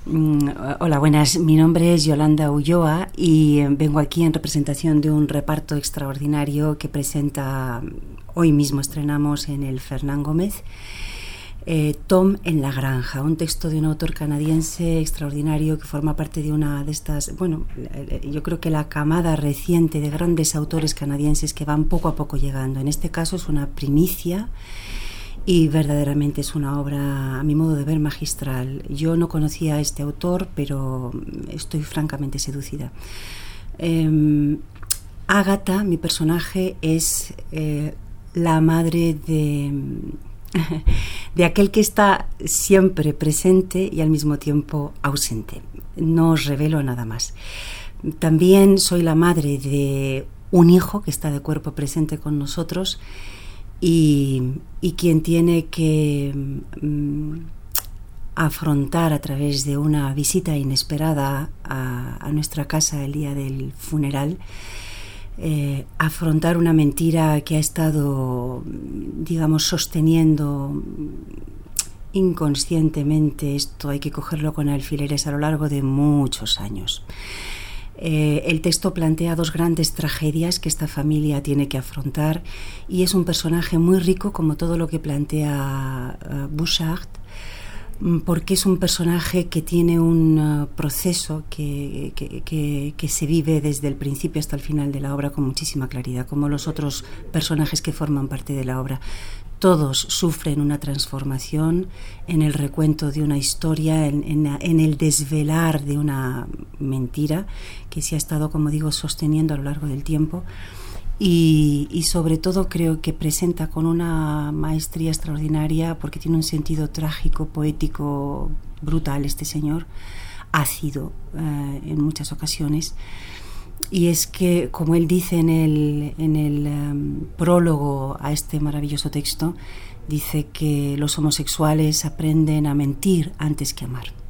Hola, buenas. Mi nombre es Yolanda Ulloa y vengo aquí en representación de un reparto extraordinario que presenta, hoy mismo estrenamos en el Fernán Gómez, Tom en la granja, un texto de un autor canadiense extraordinario que forma parte de una de estas, yo creo que la camada reciente de grandes autores canadienses que van poco a poco llegando. En este caso es una primicia y verdaderamente es una obra, a mi modo de ver, magistral. Yo no conocía a este autor, pero estoy francamente seducida. Ágata, mi personaje, es la madre de aquel que está siempre presente y al mismo tiempo ausente. No os revelo nada más. También soy la madre de un hijo que está de cuerpo presente con nosotros y quien tiene que afrontar a través de una visita inesperada a nuestra casa el día del funeral, afrontar una mentira que ha estado, digamos, sosteniendo inconscientemente, esto hay que cogerlo con alfileres, a lo largo de muchos años. El texto plantea dos grandes tragedias que esta familia tiene que afrontar y es un personaje muy rico, como todo lo que plantea Bouchard, porque es un personaje que tiene un proceso que se vive desde el principio hasta el final de la obra con muchísima claridad, como los otros personajes que forman parte de la obra. Todos sufren una transformación en el recuento de una historia, en el desvelar de una mentira que se ha estado, como digo, sosteniendo a lo largo del tiempo. Y sobre todo creo que presenta con una maestría extraordinaria, porque tiene un sentido trágico, poético, brutal este señor, ácido en muchas ocasiones. Y es que, como él dice en el prólogo a este maravilloso texto, dice que los homosexuales aprenden a mentir antes que amar.